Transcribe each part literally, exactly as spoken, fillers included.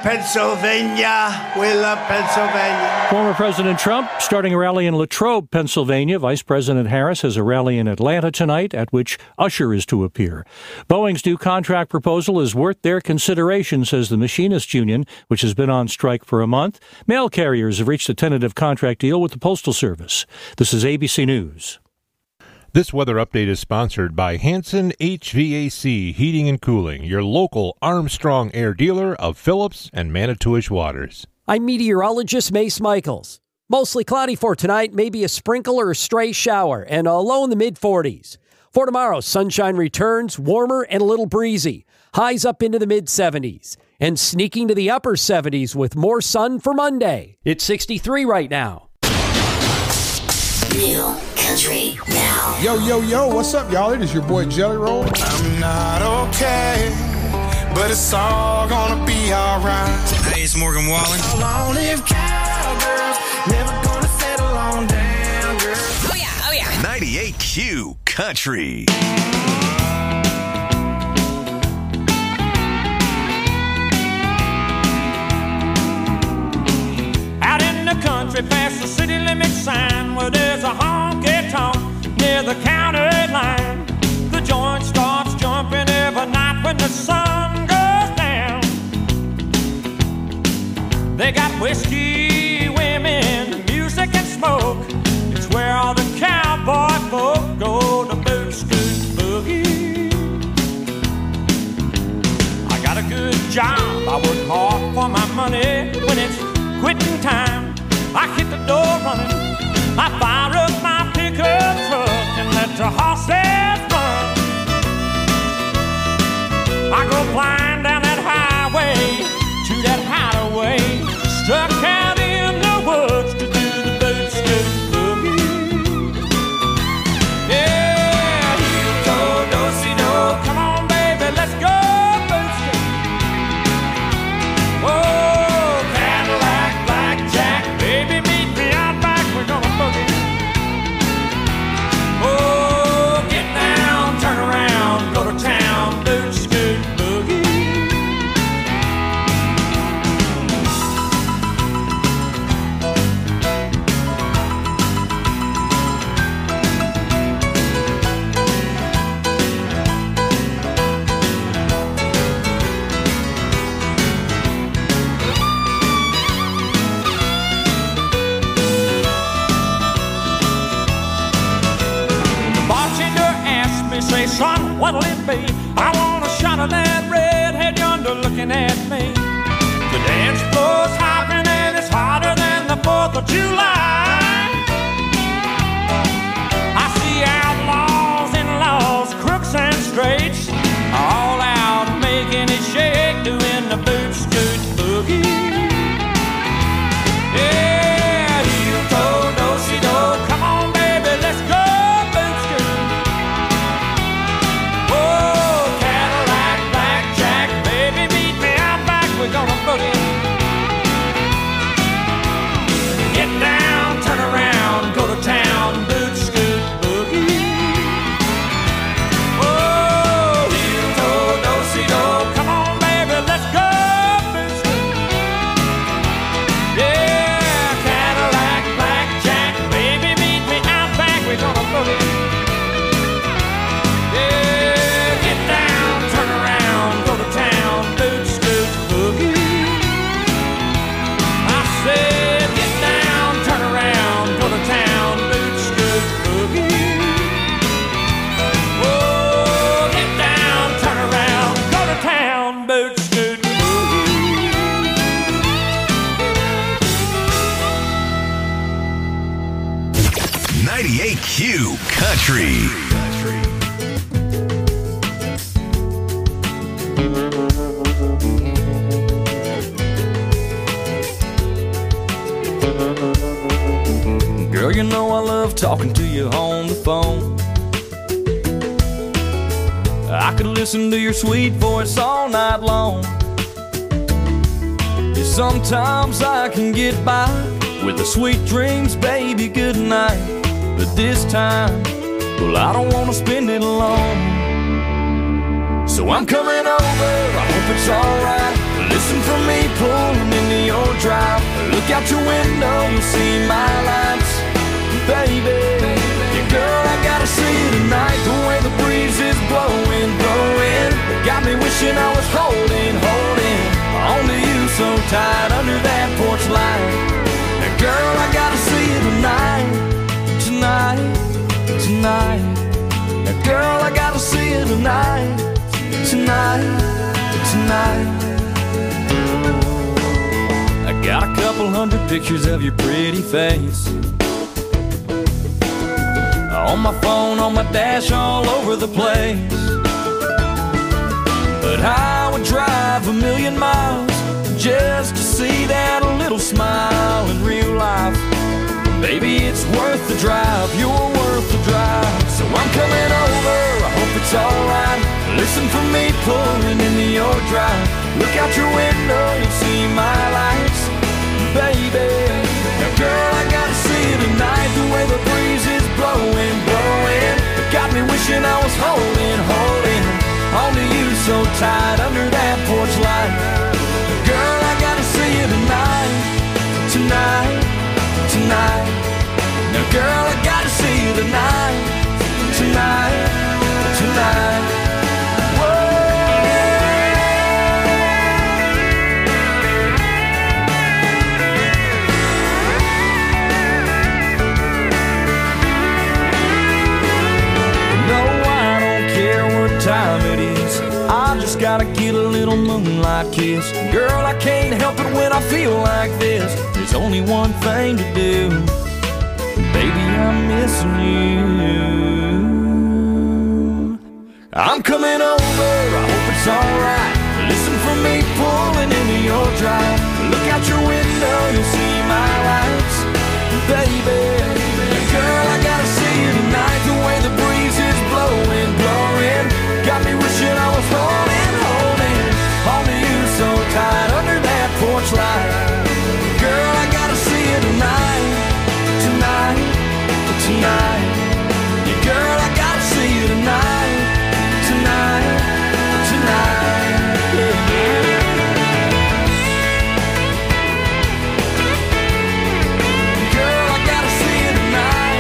Pennsylvania. We love Pennsylvania. Former President Trump starting a rally in Latrobe, Pennsylvania. Vice President Harris has a rally in Atlanta tonight at which Usher is to appear. Boeing's new contract proposal is worth their consideration, says the Machinists Union, which has been on strike for a month. Mail carriers have reached a tentative contract deal with the Postal Service. This is A B C News. This weather update is sponsored by Hanson H V A C Heating and Cooling, your local Armstrong Air dealer of Phillips and Manitowish Waters. I'm meteorologist Mace Michaels. Mostly cloudy for tonight, maybe a sprinkle or a stray shower, and a low in the mid forties. For tomorrow, sunshine returns, warmer and a little breezy. Highs up into the mid seventies. And sneaking to the upper seventies with more sun for Monday. It's sixty-three right now. New Country Now. Yo, yo, yo, what's up, y'all? It is your boy Jelly Roll. I'm not okay, but it's all gonna be alright. Hey, it's Morgan Wallen. Long live cowgirls, never gonna settle on down, girl. Oh, yeah, oh, yeah. ninety-eight Q Country. Out in the country, past the city limit sign, where there's a honky-tonk near the county line. The joint starts jumping every night when the sun goes down. They got whiskey, women, music, and smoke. It's where all the cowboy folk go to boot, scoot, boogie. I got a good job, I work hard for my money. When it's quitting time, I hit the door running. I fire up my pickup truck and let the horses run. I go flying down that highway to that hideaway, stuck out in the woods to do the boot scoot boogie. Yeah, heel toe, do-si-do, come on baby, let's go boot scoot. Oh, Cadillac, blackjack, baby, meet me out back, we're gonna boogie. Oh, get down, turn around, go to town, boot scoot boogie. The bartender asked me, say, son, what'll it be? I want a shot of that redhead yonder looking at me. The dance floor's hopping and it's hotter than the fourth of July. I see outlaws, in-laws, crooks and straights, all out making it shake, doing the boot scoot boogie. Yeah, heel toe, do-si-do, come on baby, let's go boot scoot. Oh, Cadillac, blackjack, baby, meet me out back, we're gonna boogie. Get down, turn around, go to town, boot scoot boogie. Oh, heel toe, do-si-do, come on baby, let's go boot scoot. Yeah, Cadillac, blackjack, baby, meet me out back, we're gonna boogie. Yeah, get down, turn around, go to town, boot scoot boogie. I said, get down, turn around, go to town, boot scoot boogie. Oh, get down, turn around, go to town, boot scoot boogie. ninety-eight Q Country. Girl, you know I love talking to you on the phone. I could listen to your sweet voice all night long. Yeah, sometimes I can get by with the sweet dreams, baby, good night. But this time, well, I don't want to spend it alone. So I'm coming over, I hope it's alright. Listen for me, pull out your window, you'll see my lights. Baby, yeah, girl, I gotta see you tonight. The way the breeze is blowing, blowing, got me wishing I was holding, holding onto you so tight under that porch light. Now, girl, I gotta see you tonight, tonight, tonight. Now, girl, I gotta see you tonight, tonight, tonight. I got a couple hundred pictures of your pretty face on my phone, on my dash, all over the place. But I would drive a million miles just to see that little smile in real life. Baby, it's worth the drive, you're worth the drive. So I'm coming over, I hope it's alright. Listen for me pulling into your drive. Look out your window, you'll see my lights. Baby, now girl, I gotta see you tonight. The way the breeze is blowing, blowing, it got me wishing I was holding, holding onto you so tight under that porch light. Girl, I gotta see you tonight, tonight, tonight. Now girl, I gotta see you tonight, tonight, tonight. Time it is, I just gotta get a little moonlight kiss. Girl, I can't help it when I feel like this. There's only one thing to do, baby, I'm missing you. I'm coming over, I hope it's alright. Listen for me pulling into your drive. Look out your window, you'll see my lights. Baby, girl, I gotta see you tonight. The way the breeze is blowing, blowing, got me wishing I was holding, holding onto you so tight under that porch light. Girl, I gotta see you tonight, tonight, tonight. Yeah, girl, I gotta see you tonight, tonight, tonight. Yeah, yeah. Girl, I gotta see you tonight.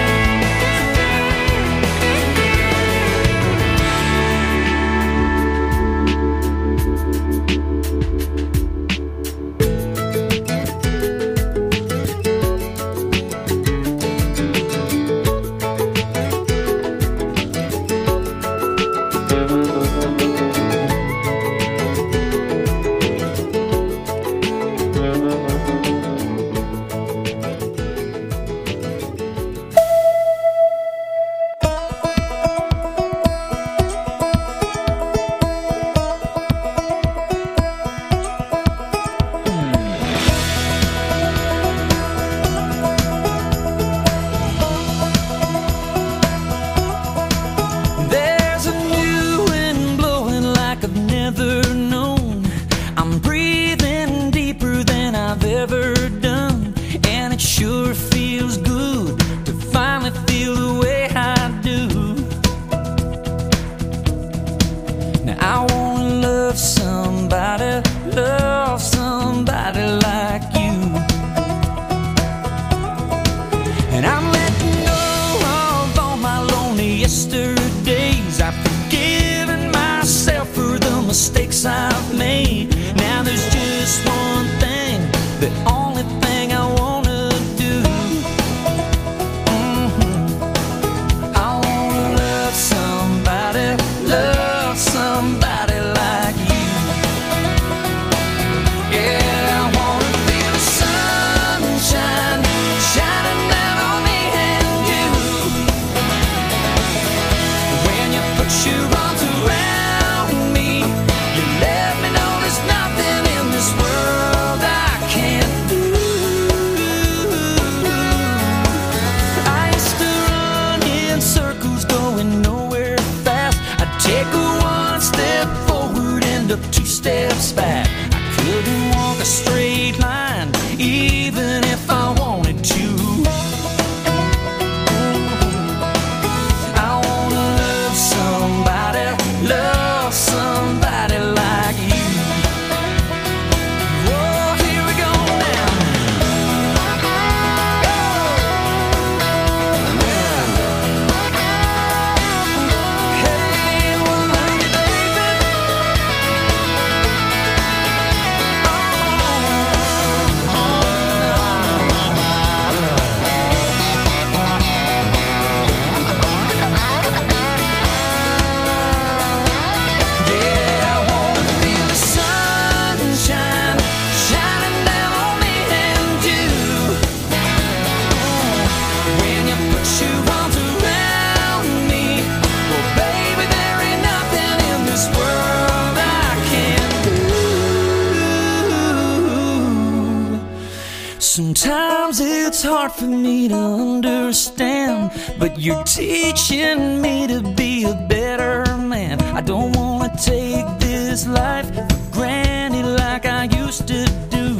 Sometimes it's hard for me to understand, but you're teaching me to be a better man. I don't want to take this life for granted like I used to do.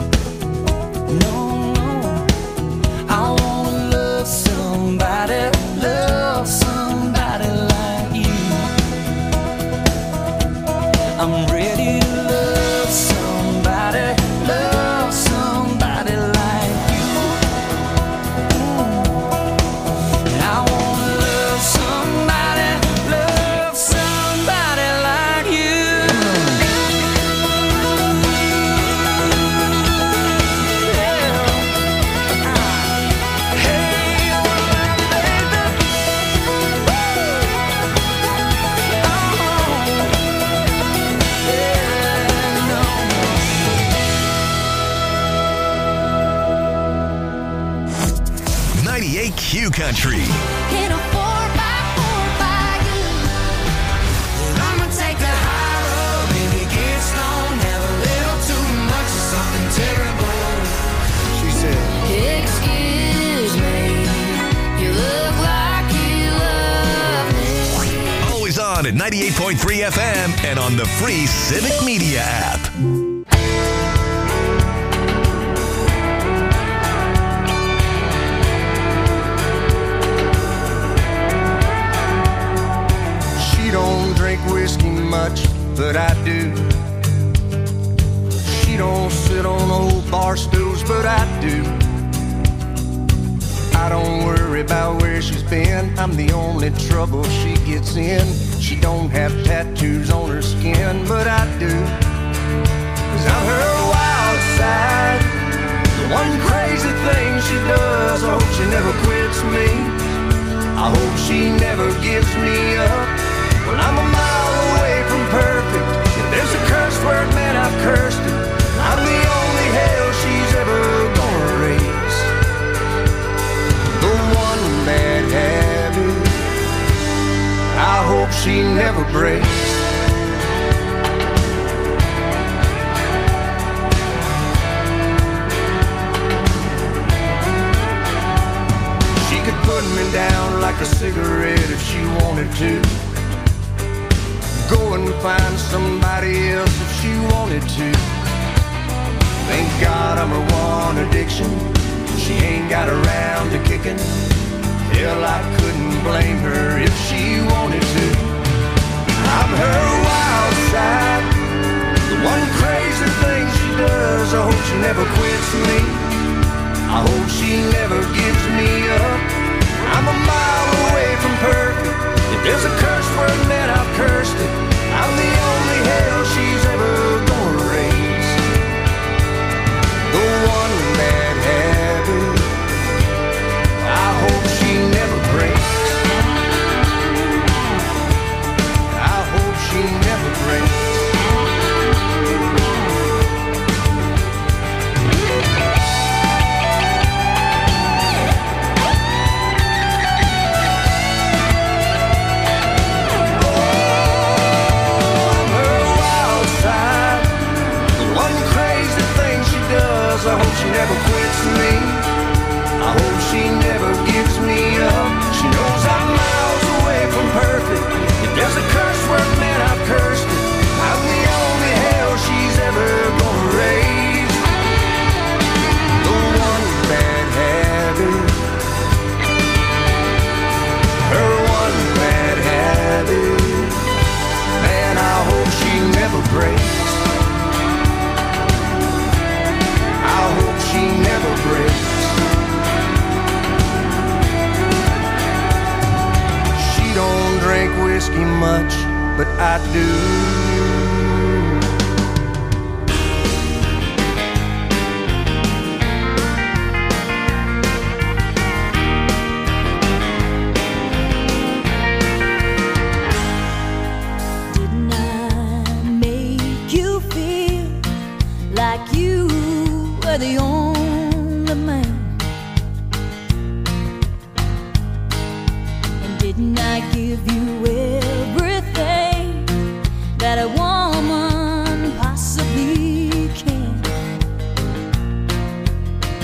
No, no, I want to love somebody, love somebody like you. I'm ready to love somebody, love somebody like you. And I want to love somebody, love somebody like you. ninety-eight Q Country. In a four by four by you. I'ma take the high road, maybe get stoned, have a little too much of something terrible. She said, Excuse me, you look like you love me. Always on at ninety-eight point three F M and on the free Civic Media app. she don't drink whiskey much, but I do. She don't sit on old bar stools, but I do. I don't worry about where she's been. I'm the only trouble she gets in. She don't have tattoos on her skin, but I do. Cause I'm her wild side. The one crazy thing she does. I hope she never quits me. I hope she never gives me up. Well, I'm a mile away from perfect. If there's a curse word, man, I've cursed it. I'm the only hell she's ever gonna raise. The one bad habit I hope she never breaks. She could put me down like a cigarette if she wanted to. Go and find somebody else if she wanted to. Thank God I'm her one addiction. She ain't got around to kicking. Hell, I couldn't blame her if she wanted to. I'm her wild side. The one crazy thing she does. I hope she never quits me. I hope she never gives me up. I'm a mile away from perfect. If there's a curse word, man, I've cursed it. I'm the only hell she's ever gonna raise. The one bad habit I hope she never breaks. I hope she never breaks. I hope she never quits me. I hope she never gives me up. She knows I'm miles away from perfect. If there's a curse word, man, I've cursed it. I'm the only hell she's ever gonna raise. The one bad habit, her one bad habit, man, I hope she never breaks. I hope she never breaks. She don't drink whiskey much, but I do. Didn't I make you feel like you were the only man? And didn't I give you everything that a woman possibly can?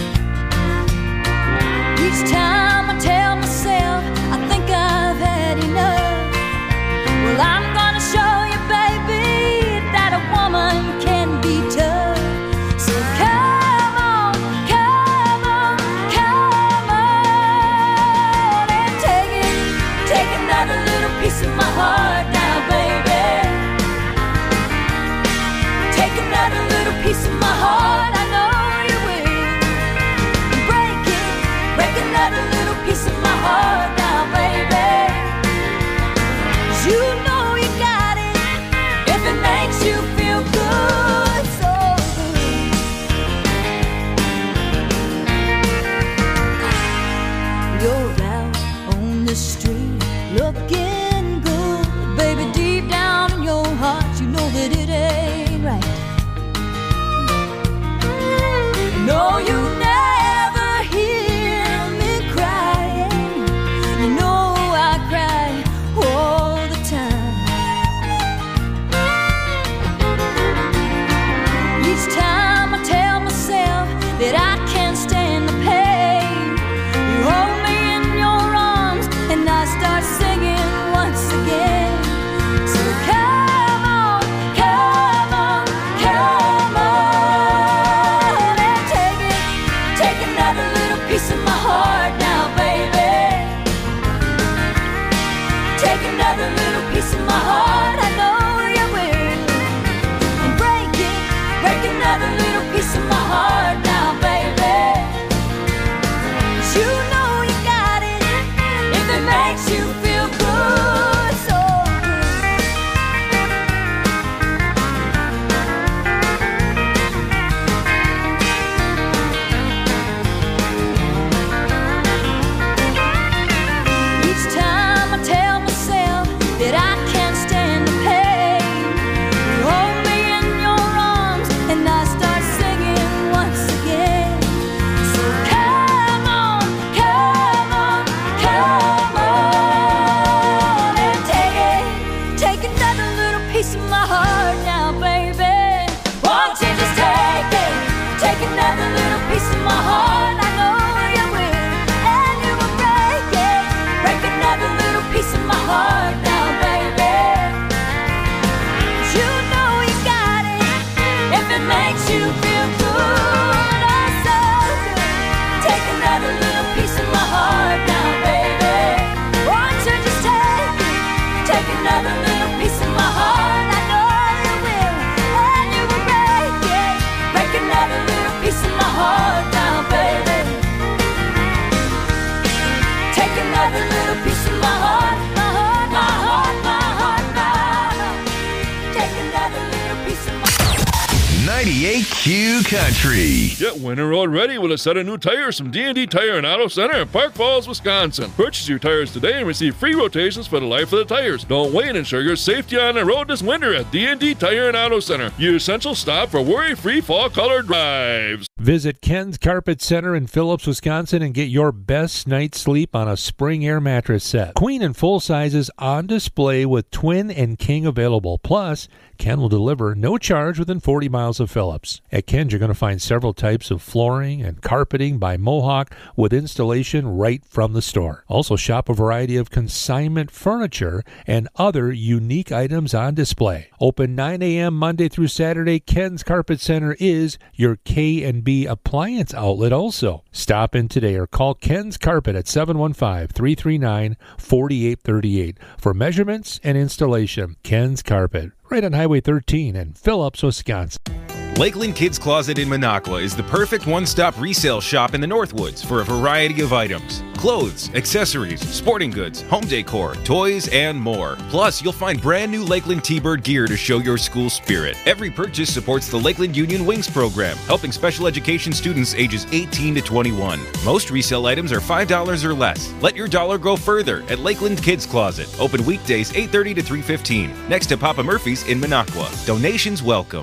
Q Country. Get winter road ready with a set of new tires from D and D Tire and Auto Center in Park Falls, Wisconsin. Purchase your tires today and receive free rotations for the life of the tires. Don't wait and ensure your safety on the road this winter at D and D Tire and Auto Center, your essential stop for worry-free fall color drives. Visit Ken's Carpet Center in Phillips, Wisconsin and get your best night's sleep on a spring air mattress set. Queen and full sizes on display with twin and king available. Plus, Ken will deliver no charge within forty miles of Phillips. At Ken's, you're going to find several types of flooring and carpeting by Mohawk with installation right from the store. Also, shop a variety of consignment furniture and other unique items on display. Open nine a.m. Monday through Saturday, Ken's Carpet Center is your K and B appliance outlet also. Stop in today or call Ken's Carpet at seven one five, three three nine, four eight three eight for measurements and installation. Ken's Carpet, right on Highway thirteen in Phillips, Wisconsin. Lakeland Kids Closet in Minocqua is the perfect one-stop resale shop in the Northwoods for a variety of items. Clothes, accessories, sporting goods, home decor, toys, and more. Plus, you'll find brand new Lakeland T-Bird gear to show your school spirit. Every purchase supports the Lakeland Union Wings program, helping special education students ages eighteen to twenty-one. Most resale items are five dollars or less. Let your dollar go further at Lakeland Kids Closet. Open weekdays eight thirty to three fifteen. Next to Papa Murphy's in Minocqua. Donations welcome.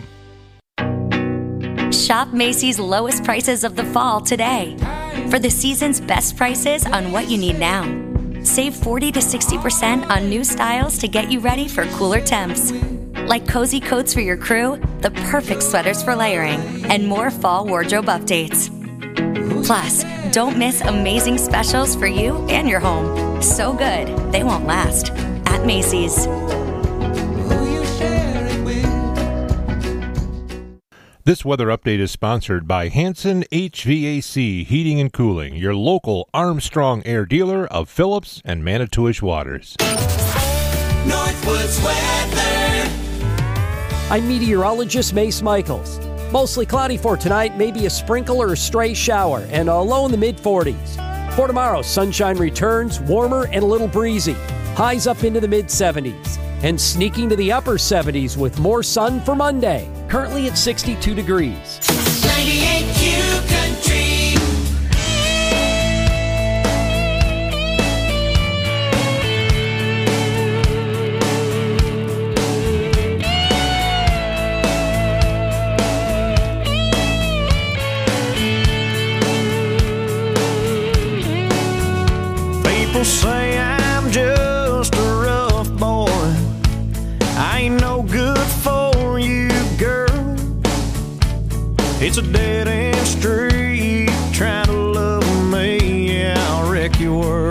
Shop Macy's lowest prices of the fall today. For the season's best prices on what you need now. Save forty to sixty percent on new styles to get you ready for cooler temps. Like cozy coats for your crew, the perfect sweaters for layering, and more fall wardrobe updates. Plus, don't miss amazing specials for you and your home. So good, they won't last. At Macy's. This weather update is sponsored by Hanson H V A C Heating and Cooling, your local Armstrong Air dealer of Phillips and Manitowish Waters. Northwoods weather. I'm meteorologist Mace Michaels. Mostly cloudy for tonight, maybe a sprinkle or a stray shower, and a low in the mid forties. For tomorrow, sunshine returns, warmer and a little breezy. Highs up into the mid seventies. And sneaking to the upper seventies with more sun for Monday. Currently at sixty-two degrees. ninety-eight Q Country. People say I'm just a rough boy. I ain't no good for you, girl. It's a dead-end street trying to love me. Yeah, I'll wreck your world.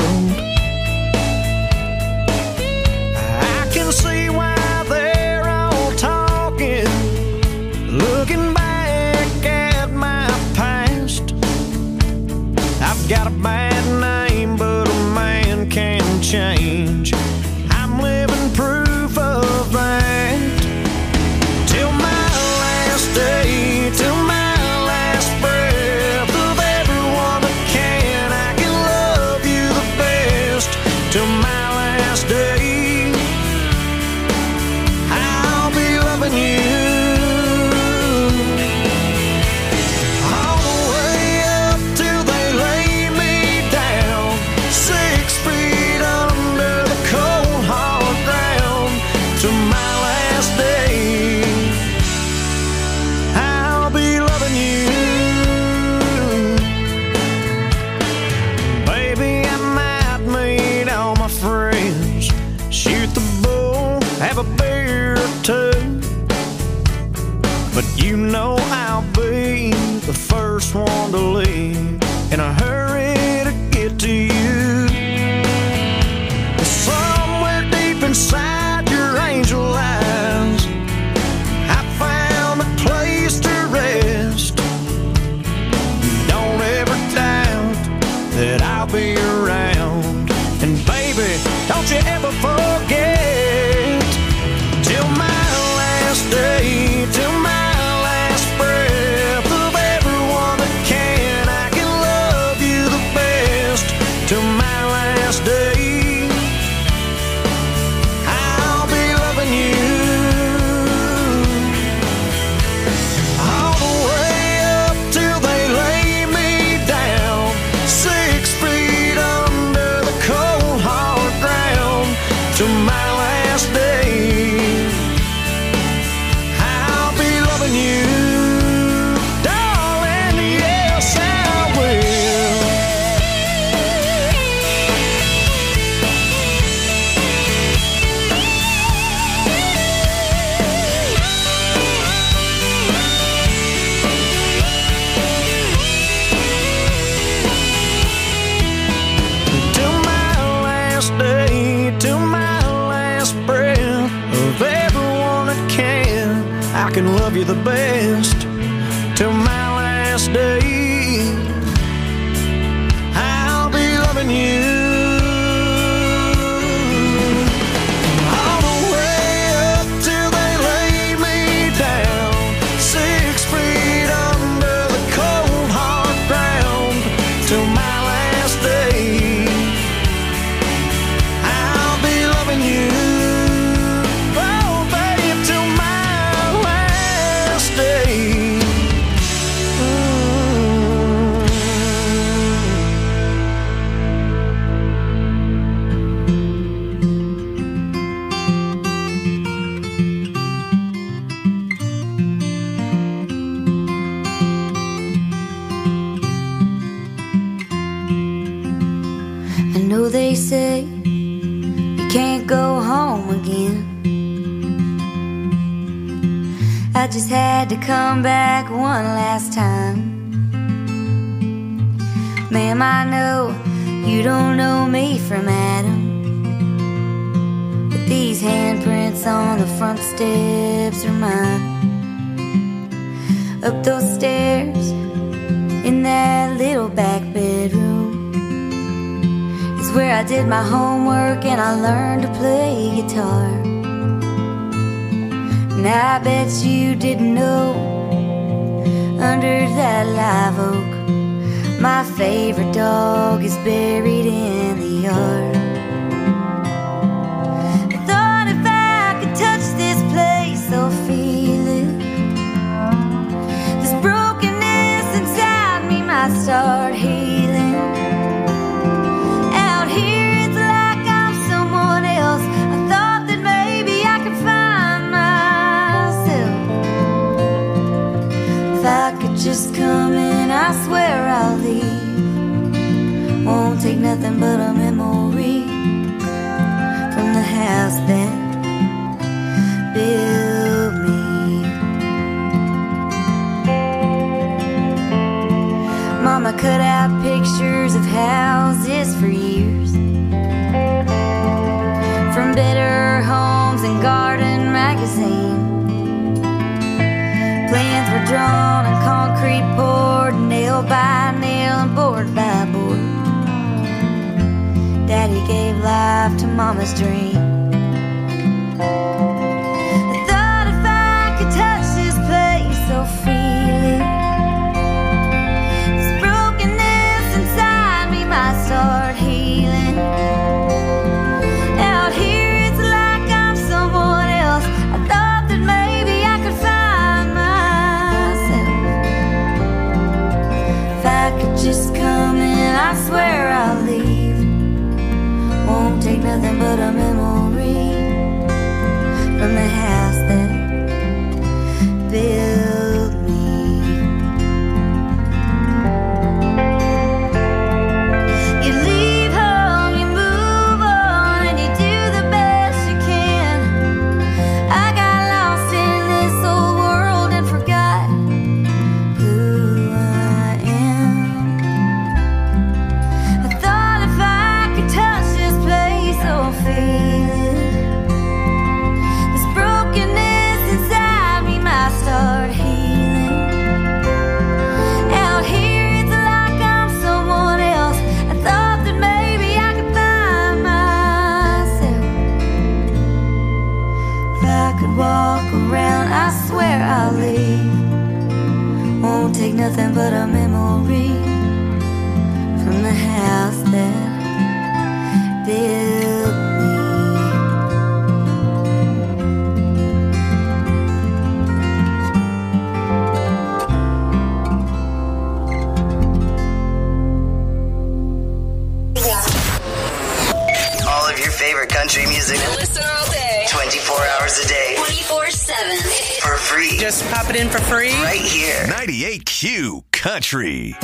I can see why they're all talking, looking back at my past. I've got a bad name, but a man can change. I'm living proof of that. Till my last day, till my last breath of everyone that can, I can love you the best. Till my last day, I'll be loving you. All the way up till they lay me down, six feet under the cold hard ground. Till my last day, I'll be loving you. Baby, I might meet all my friends, shoot the bull, have a beer or two, but you know I'll be the first one to leave in a hurry to get to you. Somewhere deep inside your angel eyes, I found a place to rest. Don't ever doubt that I'll be around. And baby, don't you ever forget, till my last day, till my last breath of everyone that can, I can love you the can love you the best till my last day. I'll be loving you all the way up till they lay me down, six feet under the cold hard ground till my last day. I'll be loving you, oh babe, till my last day. I know they say you can't go home again. I just had to come back one last time. Ma'am, I know you don't know me from Adam, but these handprints on the front steps are mine. Up those stairs in that little back bedroom is where I did my homework and I learned to play guitar. And I bet you didn't know, under that live oak, my favorite dog is buried in the yard. I thought if I could touch this place or feel it, this brokenness inside me might start healing. Out here it's like I'm someone else. I thought that maybe I could find myself. If I could just come in, I swear I'll leave. Won't take nothing but a memory from the house that built me. Mama cut out pictures of houses for years, from Better Homes and Garden Magazine. Plans were drawn and concrete poured, nail by nail and board by board. Daddy gave life to Mama's dream. I thought if I could touch this place or feel it, this brokenness inside me might start healing. Out here it's like I'm someone else. I thought that maybe I could find myself. If I could just come in, I swear I'll leave. Won't take nothing but a memory from the house that built me. You leave home, you move on, and you do the best you can. I got lost in this old world and forgot who I am. I thought if I could touch this place or feel it, this brokenness inside me might start healing. Out here it's like I'm someone else. I thought that maybe I could find myself. If I could walk around, I swear I'll leave. Won't take nothing but a memory from the house that built me. All of your favorite country music. Listen all day. twenty-four hours a day. twenty-four seven. For free. Just pop it in for free. Right here. ninety-eight Q Country.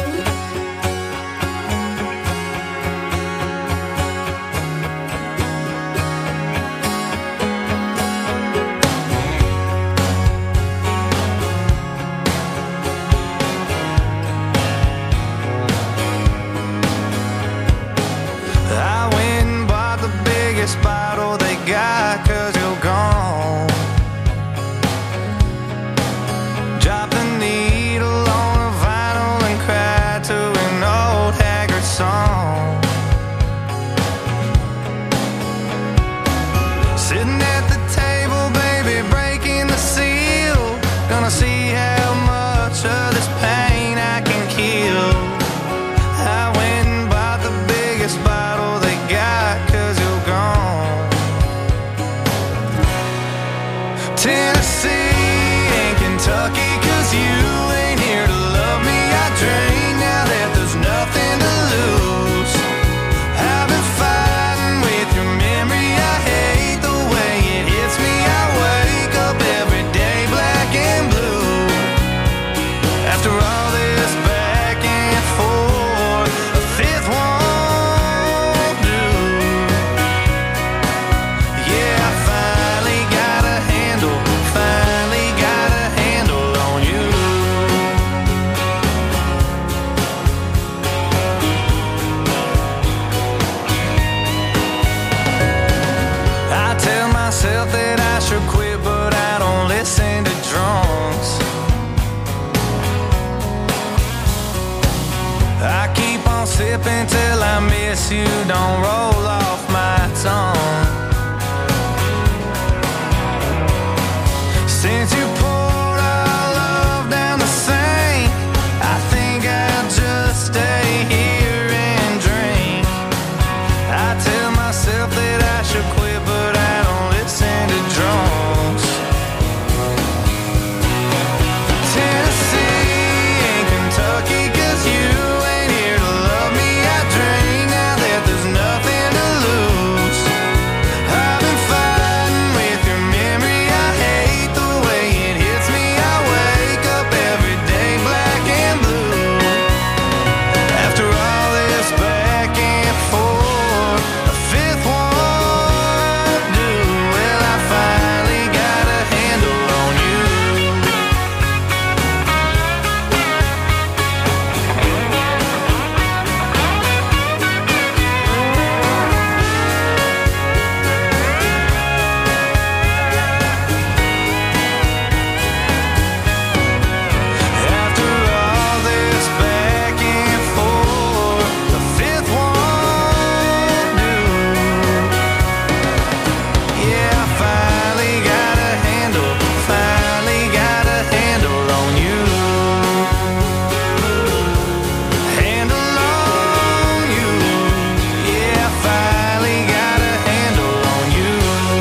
I went and bought the biggest bottle they got, 'cause you're gone. I keep on sipping till I miss you. Don't roll off my tongue. Since you poured our love down the sink, I think I'll just stay here and drink. I tell myself that I should quit, but I don't listen to drunks. Tennessee and Kentucky, 'cause you ain't here to love me. I drink now that there's nothing to lose. I've been fighting with your memory. I hate the way it hits me. I wake up every day black and blue. After all this back and forth, a fifth won't do. Well, I finally got a handle on you. After all this back and forth, the fifth won't do. Yeah, I finally got a handle, finally got a handle on you. Handle on you. Yeah, I finally got a handle on you.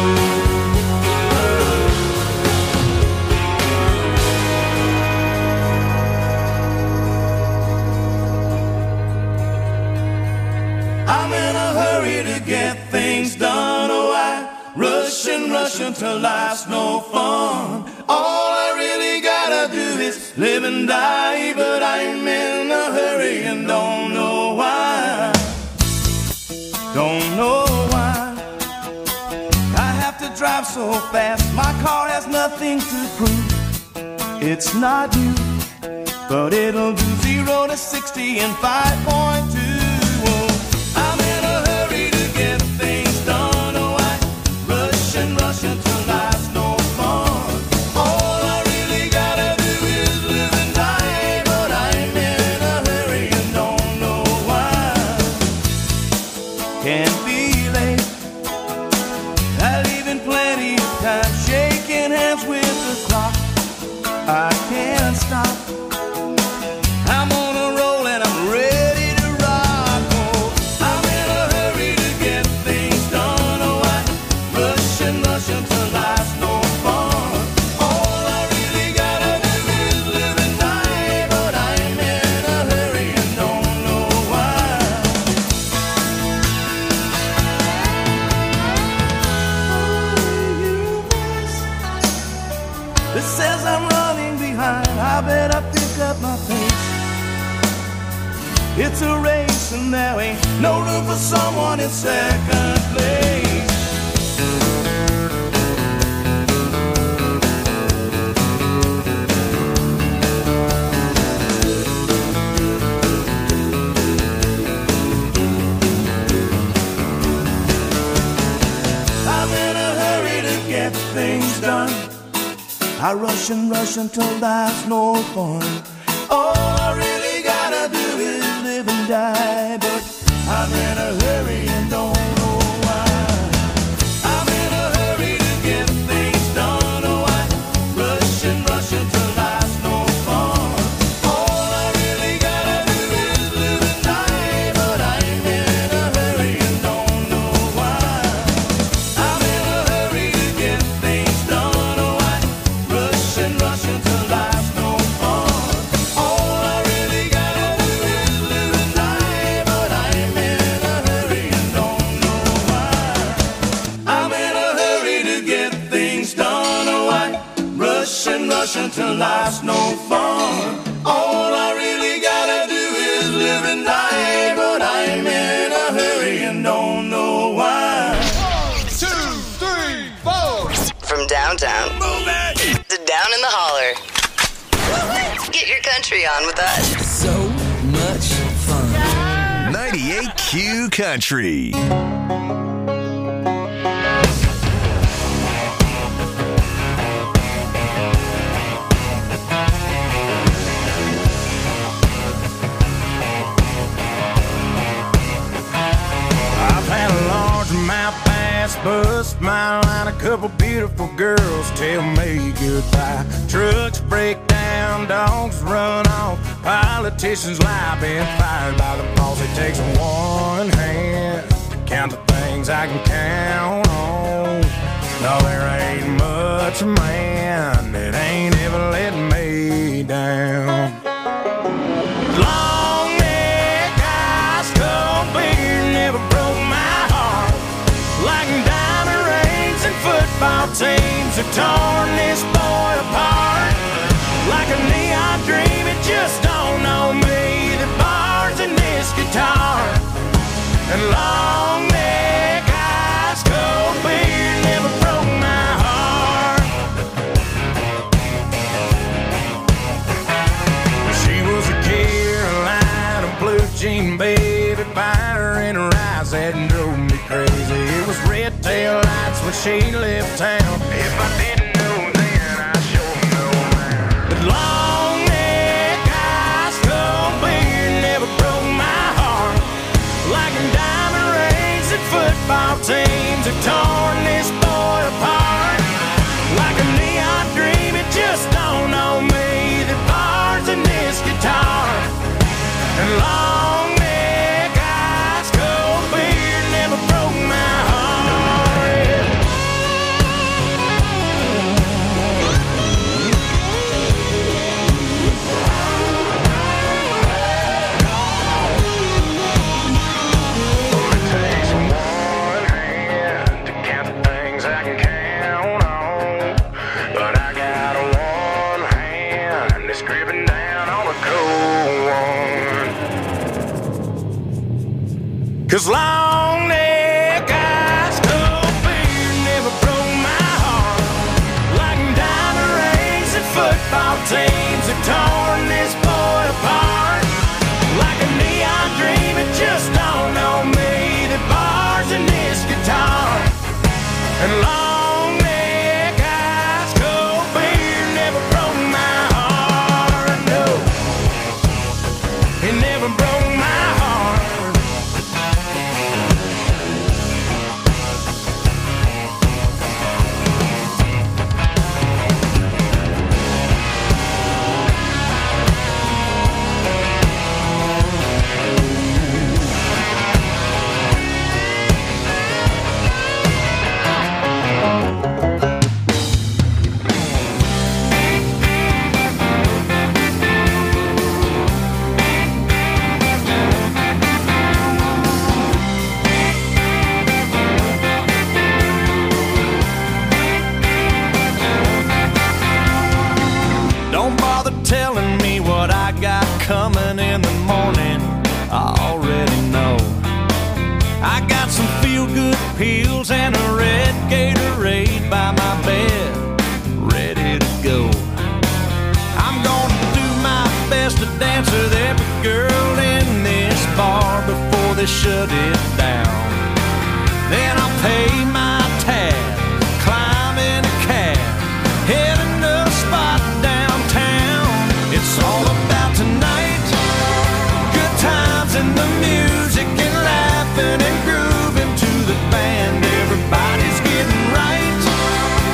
I'm in a hurry to get things done. Oh, I rush and rush until life's no fun. All I really gotta do is live and die, but I'm in a hurry and don't know why. Don't know why. I have to drive so fast. My car has nothing to prove. It's not you, but it'll do zero to sixty in five point two. I'm in a hurry to get things done. Oh, I rush and rush until life's no fun. All I really gotta do is live and die, but I'm in a hurry and don't know why. Can't be late. I leave in plenty of time, shaking hands with the clock. I can't stop. I'm on a roll and I'm ready to rock. Oh, I'm in a hurry to get things done. Oh, I rush and rush until life's no fun. All I really gotta do is live and die, but I'm in a hurry and don't know why. It says I'm running behind. I better pick up my pace. It's a race and there ain't no room for someone in second place. I'm in a hurry to get things done. I rush and rush until life's no fun. All I really gotta do is live and die, but I'm in a hurry and don't know why. I'm in a hurry to get things done. Oh, I rush and rush until life's no fun. All I really gotta do is live and die, but I'm in a hurry and don't know why. I'm in a hurry to get things done. Oh, I rush and rush until life's no fun. All I really gotta do is live and die, but I'm in a hurry and don't know why. I'm in a hurry to get things done. Oh, I rush and rush until life's no fun. All I really gotta do is live and die, but I'm in a hurry and don't know why. Two, three, four. From downtown to down in the holler. Get your country on with us. So much fun. ninety-eight Q Country. bus, smile line, a couple beautiful girls tell me goodbye. Trucks break down, dogs run off, politicians lie, been fired by the boss. It takes one hand to count the things I can count on. No, there ain't much man that ain't ever let me down. Long neck, ice cold beer never broke my heart. Like diamond rings and football teams have torn this boy apart. Like a neon dream, it just don't know me. The bars in this guitar and long neck, ice cold beer never broke my heart. She was a Carolina blue jean baby, fire in her eyes that drove me crazy. It was red tail lights when she left town. If I didn't know then, I sure know now. But long neck, ice cold beer never broke my heart. Like diamond rings and football teams have torn this boy apart. Like a neon dream, it just don't know me. The bars in this guitar and long neck, ice cold beer never broke my heart. It takes one hand to count the things I can count on, but I got one hand that's gripping down on a cold one. 'Cause long neck, ice cold beer never broke my heart. Like diamond rings and football teams have torn this boy apart. Like a neon dream, it just don't know me. The bars in this guitar and long neck, ice cold beer never broke my heart. No, it never broke my heart. Don't bother telling me what I got coming in the morning. I already know. I got some feel-good pills and a red Gatorade by my bed, ready to go. I'm gonna do my best to dance with every girl in this bar before they shut it down. Then I'll pay my tab, climb in a cab, heading to a spot downtown. It's all about tonight, good times and the music and laughing and grooving to the band. Everybody's getting right,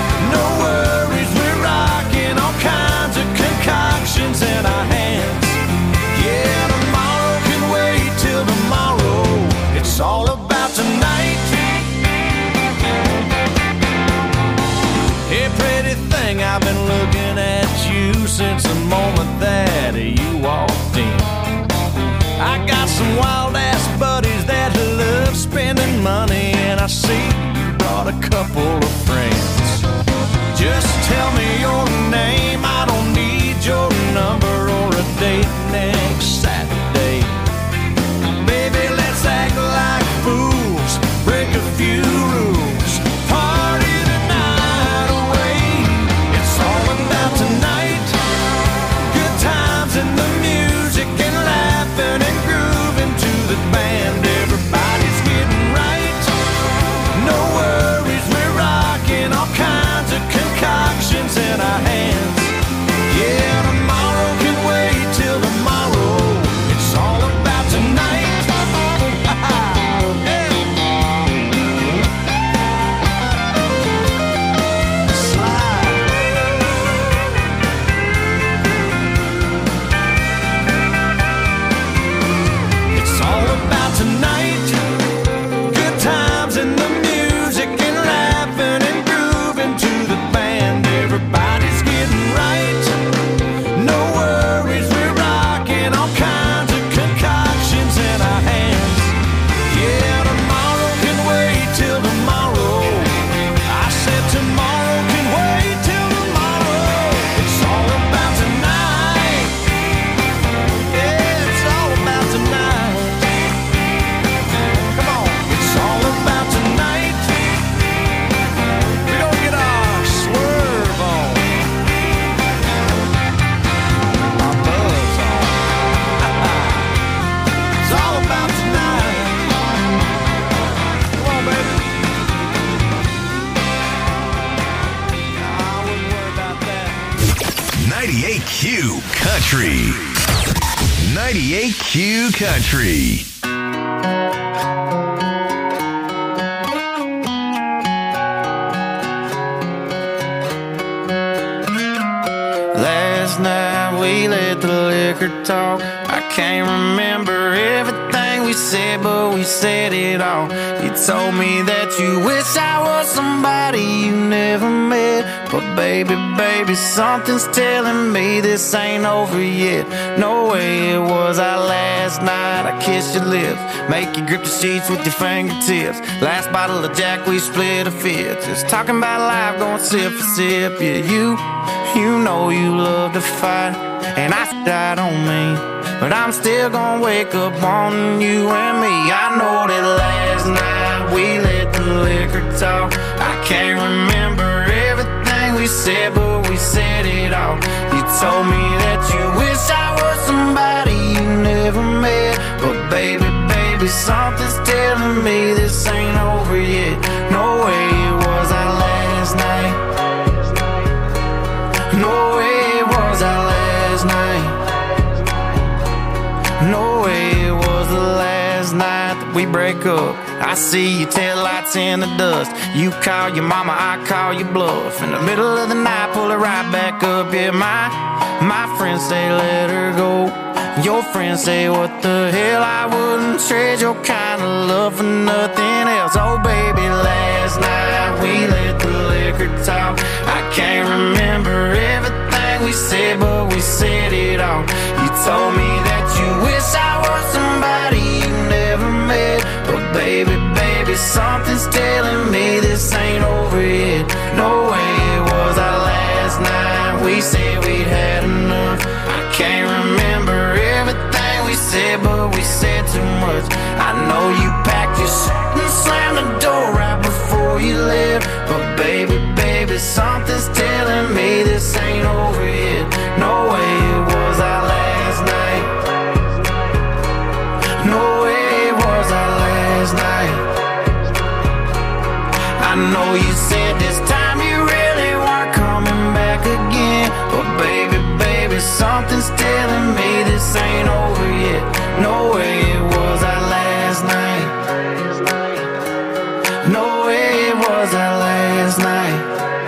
Country. ninety-eight Q Country. Last night we let the liquor talk. I can't remember everything we said, but we said it all. You told me that you wish I was somebody you never met. But baby, baby, something's telling me this ain't over yet. No way it was our last night. I kissed your lips, make you grip the sheets with your fingertips. Last bottle of Jack, we split a fifth. Just talking about life, going sip for sip. Yeah, you, you know you love to fight, and I died on me. But I'm still gonna wake up on you and me. I know that last night we let the liquor talk. I can't remember everything we said, but we said it all. You told me that you wish I was somebody you never met. But baby, baby, something's telling me this ain't over yet. No way it was our last night. No way it was our last night. No way it was the last night that we break up. I see your taillights in the dust. You call your mama, I call your bluff. In the middle of the night, pull it right back up. Yeah, my, my friends say let her go. Your friends say what the hell, I wouldn't trade your kind of love for nothing else. Oh baby, last night we let the liquor talk. I can't remember everything we said, but we said it all. You told me that you wish I was somebody you never met. But baby, baby, something's telling me this ain't over yet. No way it was our last night. We said we'd had enough. I can't remember everything we said, but we said too much. I know you packed your shit and slammed the door right before you left. But baby, baby, something's telling me this ain't over yet. No way it was our last night. No way it was our last night. I know you said this time you really weren't coming back again. But baby, baby, something's telling me this ain't over yet. No way it was our last night. No way it was our last night.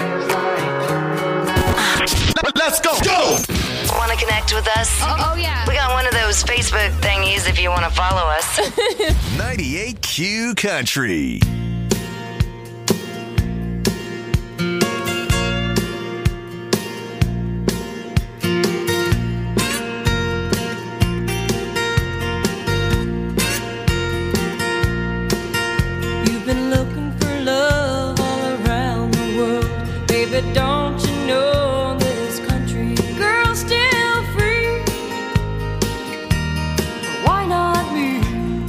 Let's go! Go! Want to connect with us? Oh, oh, yeah. We got one of those Facebook thingies if you want to follow us. ninety-eight Q Country. You've been looking for love all around the world. Baby, don't you know this country girl's still free? Why not me?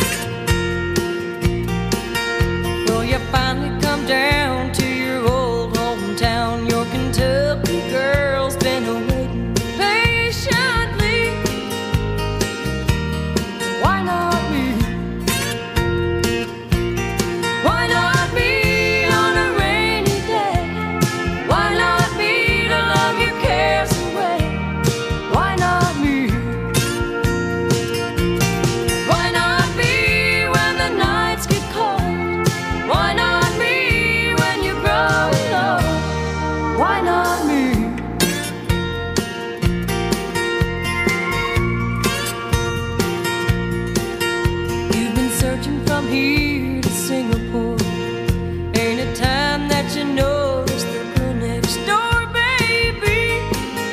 Well, you finally come down to your old hometown. Your Kentucky girl's been waiting patiently. Why not me? Why not me on a rainy day? Why not me to love your cares away? Why not me? Why not me when the nights get cold? Why not me when you're growing old? Why not me? You've been searching from here to Singapore. Ain't it time that you notice the girl next door, baby?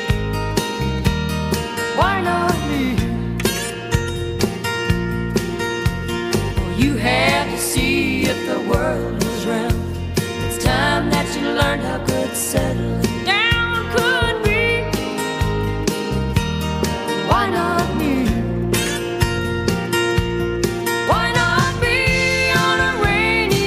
Why not me? Well, you had to see if the world was round. It's time that you learned how good settling down could be. Why not me? Why not be on a rainy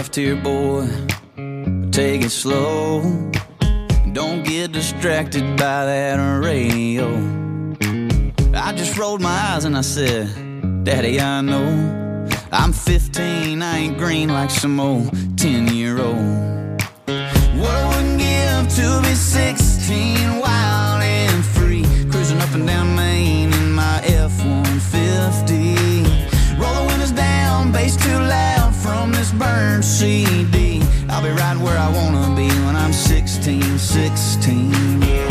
left here, boy. Take it slow. Don't get distracted by that radio. I just rolled my eyes and I said, Daddy, I know I'm fifteen, I ain't green like some old ten-year-old. What I wouldn't give to be sixteen, wild and free, cruising up and down Main in my F one fifty. Roll the windows down, bass too loud from this burned C D. I'll be right where I wanna be when I'm sixteen, sixteen, yeah.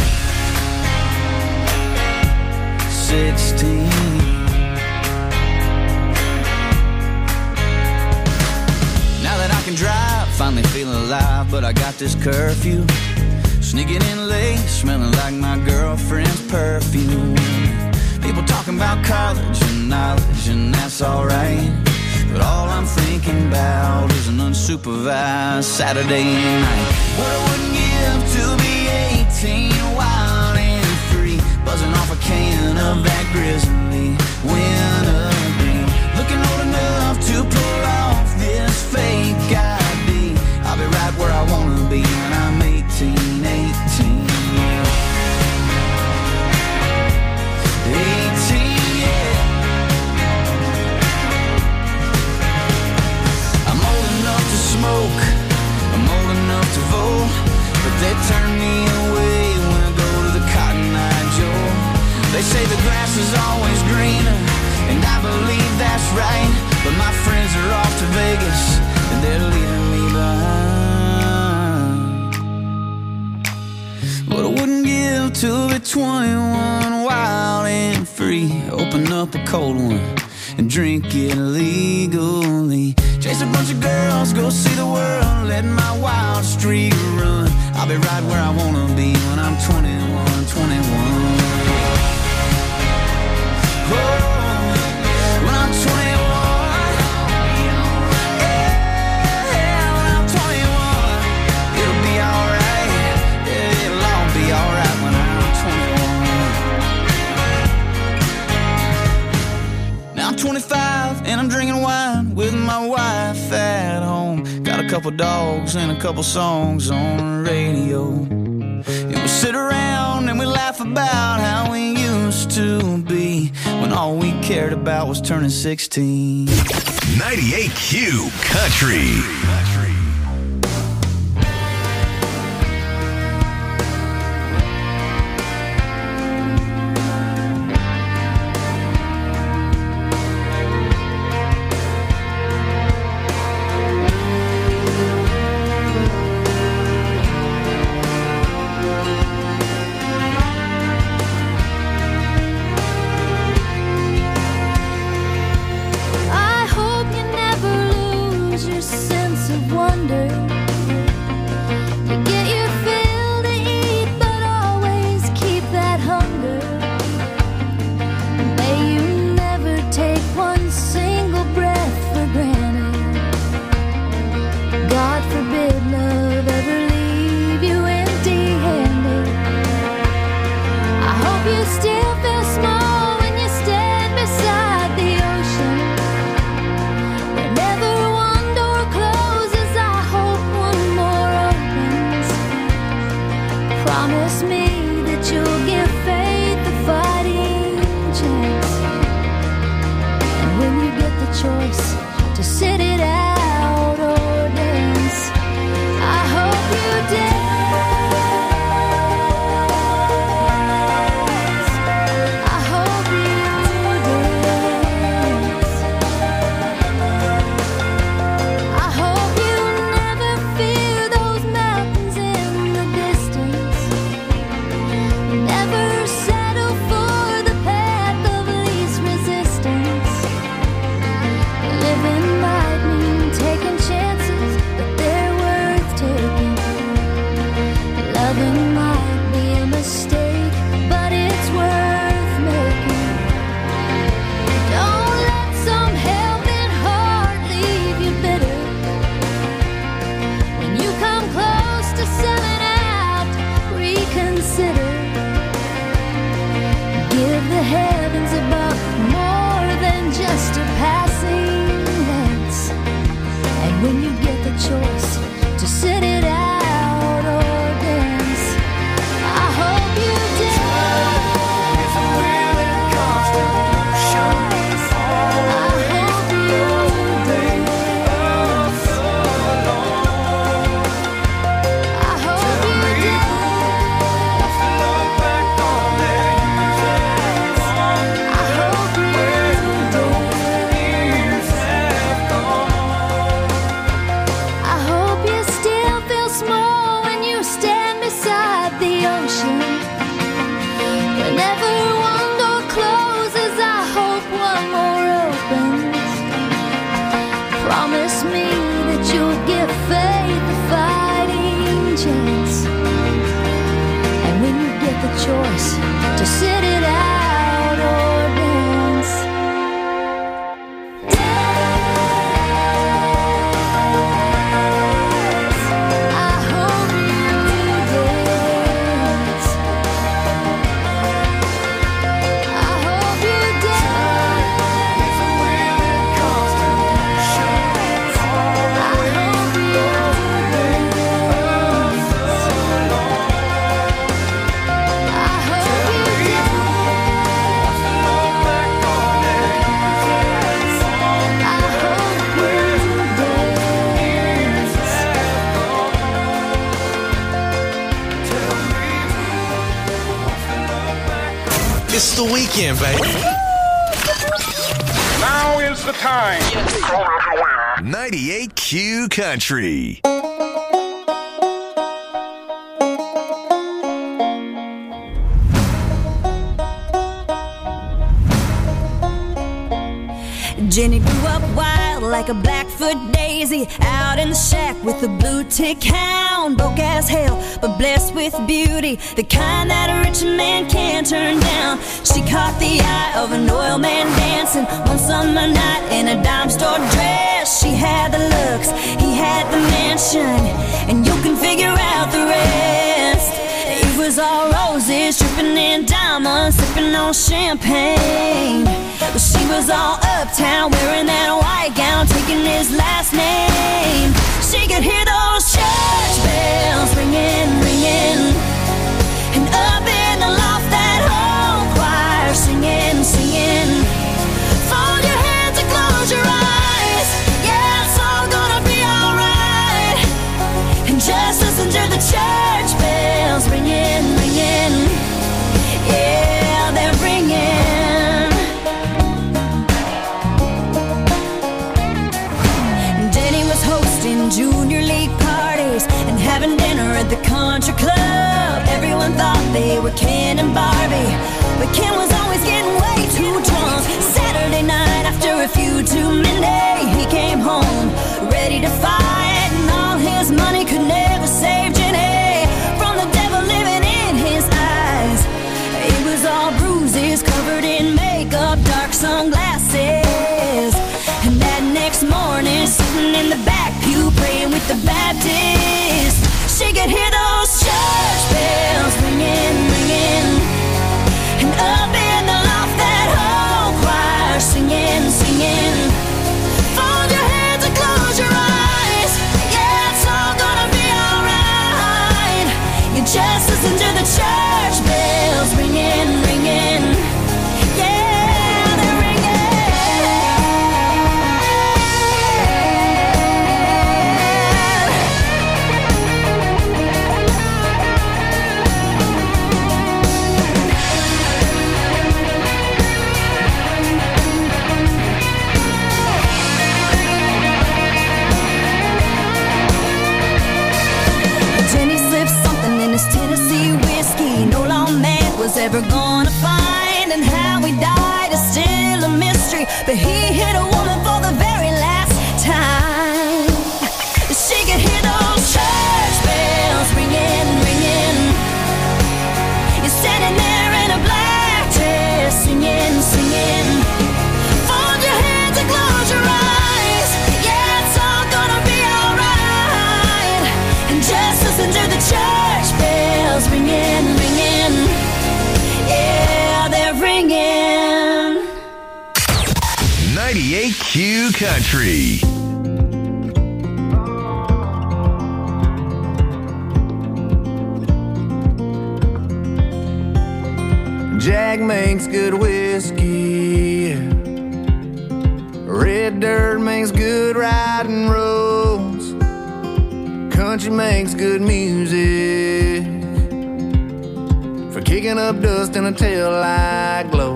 sixteen. Now that I can drive, finally feeling alive, but I got this curfew. Sneaking in late, smelling like my girlfriend's perfume. People talking about college and knowledge, and that's alright. But all I'm thinking about is an unsupervised Saturday night. What I wouldn't give to be eighteen, wild and free, buzzing off a can of that grizzly wintergreen. Looking old enough to pull off this fake I D. I'll be right where I wanna be when I'm eighteen, eighteen, yeah. eighteen. Smoke, I'm old enough to vote, but they turn me away when I go to the Cotton Eye Joe. They say the grass is always greener, and I believe that's right, but my friends are off to Vegas, and they're leaving me behind. What I wouldn't give to be twenty-one, wild and free, open up a cold one and drink it legally. Chase a bunch of girls, go see the world, let my wild streak run. I'll be right where I wanna be when I'm twenty-one, twenty-one. Oh, when I'm twenty-one. Yeah, when I'm twenty-one. It'll be alright. Yeah, it'll all be alright when I'm twenty-one. Now I'm twenty-five and I'm drinking wine with my wife at home. Got a couple dogs and a couple songs on the radio. And we sit around and we laugh about how we used to be when all we cared about was turning sixteen. ninety-eight Q Country. I hope you never lose your sense of the weekend, baby. Now is the time. ninety-eight Q Country. Jenny grew up wild like a Blackfoot daisy, out in the shack with a blue tick hound. Broke as hell, but blessed with beauty, the kind that a rich man can't turn down. She caught the eye of an oil man dancing one summer night in a dime store dress. She had the looks, he had the mansion, and you can figure out the rest. It was all roses, dripping in diamonds, sipping on champagne. But she was all uptown, wearing that white gown, taking his last name. She could hear those church bells ringing, ringing, and up in the loft that whole choir singing, singing. Fold your hands and close your eyes, yeah, it's all gonna be alright. And just listen to the church bells ringing, ringing, yeah, they're ringing. Junior league parties and having dinner at the country club. Everyone thought they were Ken and Barbie, but Ken was always getting way too drunk. Saturday night after a few too many, he came home ready to fight, and all his money could never save Jenny from the devil living in his eyes. It was all bruises, covered in makeup, dark sunglasses, and that next morning sitting in the back pew praying with the Baptist, she could hear those church bells ringing, ringing, and up in the loft that whole choir singing, singing. Fold your hands and close your eyes, yeah, it's all gonna be alright. You just listen to the church bells ringing, ringing, yeah, they're ringing. Tennessee whiskey no lawman was ever gonna find, and how he died is still a mystery, but he hit a woman for the very last time. She could hear those church bells ringing, ringing. You're standing there in a black dress singing, singing. Fold your hands and close your eyes, yeah, it's all gonna be alright. And just listen to the church bells ringing, ringing, yeah, they're ringing. ninety-eight Q Country. Jack makes good whiskey, red dirt makes good riding roads, country makes good music for kicking up dust in a taillight glow.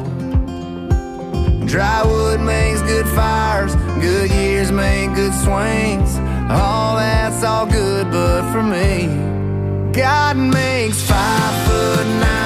Dry wood makes good fires, good years make good swings. All that's all good, but for me, God makes five foot nine